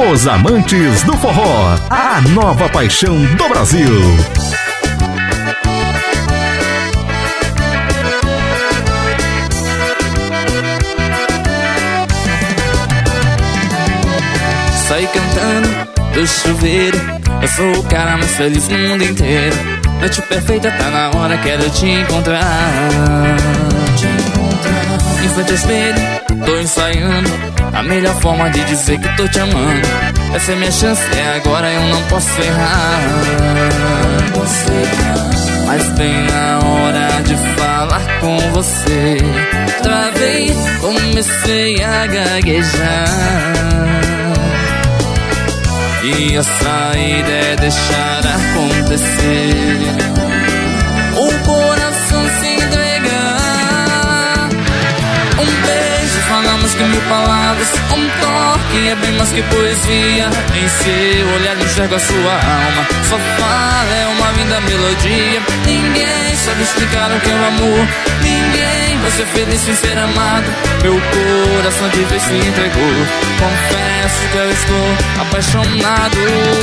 Os amantes do forró, a nova paixão do Brasil. Saí cantando do chuveiro, eu sou o cara mais feliz no mundo inteiro. Noite perfeita, tá na hora, quero te encontrar. Em frente ao espelho, tô ensaiando a melhor forma de dizer que tô te amando. Essa é minha chance, é agora, eu não posso errar. Mas bem na hora de falar com você, travei, comecei a gaguejar. E a saída é deixar acontecer, o coração se entregar. Um beijo, falamos que 1000 palavras. Um toque é bem mais que poesia. Em seu olhar enxergo a sua alma. Sua fala é uma linda melodia. Ninguém sabe explicar o que é o amor. Ninguém vai ser feliz sem ser amado. Meu coração de vez se entregou. Confesso que eu estou apaixonado.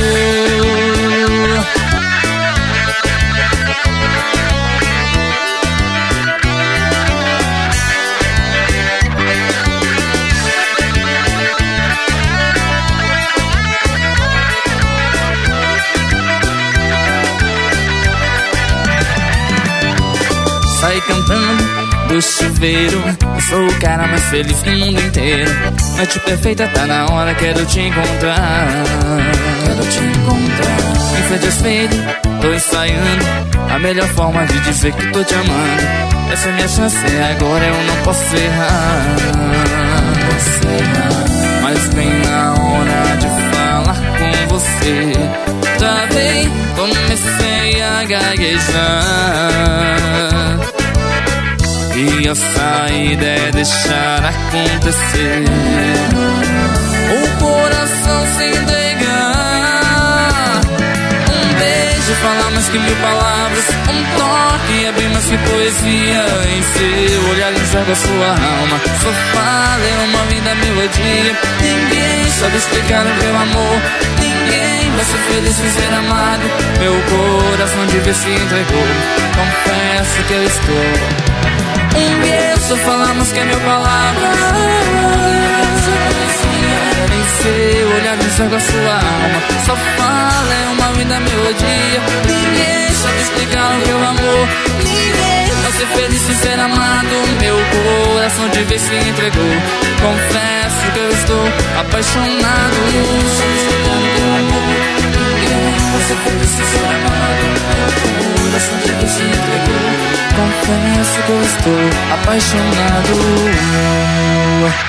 Saí cantando do chuveiro, eu sou o cara mais feliz no mundo inteiro. Noite perfeita, tá na hora, quero te encontrar. Em frente ao espelho, tô ensaiando a melhor forma de dizer que tô te amando. Essa é minha chance, é agora, eu não posso errar. Mas bem na hora de falar com você, travei, comecei a gaguejar. E a saída é deixar acontecer, o coração se entregar. Um beijo fala mais que 1000 palavras. Um toque é bem mais que poesia. Em seu olhar enxergo a sua alma. Sua fala é uma linda melodia. Ninguém sabe explicar o meu amor. Ninguém vai ser feliz sem ser amado. Meu coração de vez se entregou. Confesso que eu estou. Um beijo, falamos que é 1000 palavras. Em seu olhar enxergo a sua alma. Sua fala é uma linda melodia. Ninguém sabe explicar o meu amor. Ninguém vai ser feliz sem ser amado. Meu coração de vez se entregou. Confesso que eu estou apaixonado. Ninguém vai ser feliz sem ser amado. Meu coração de vez se entregou. Confesso que eu estou apaixonado.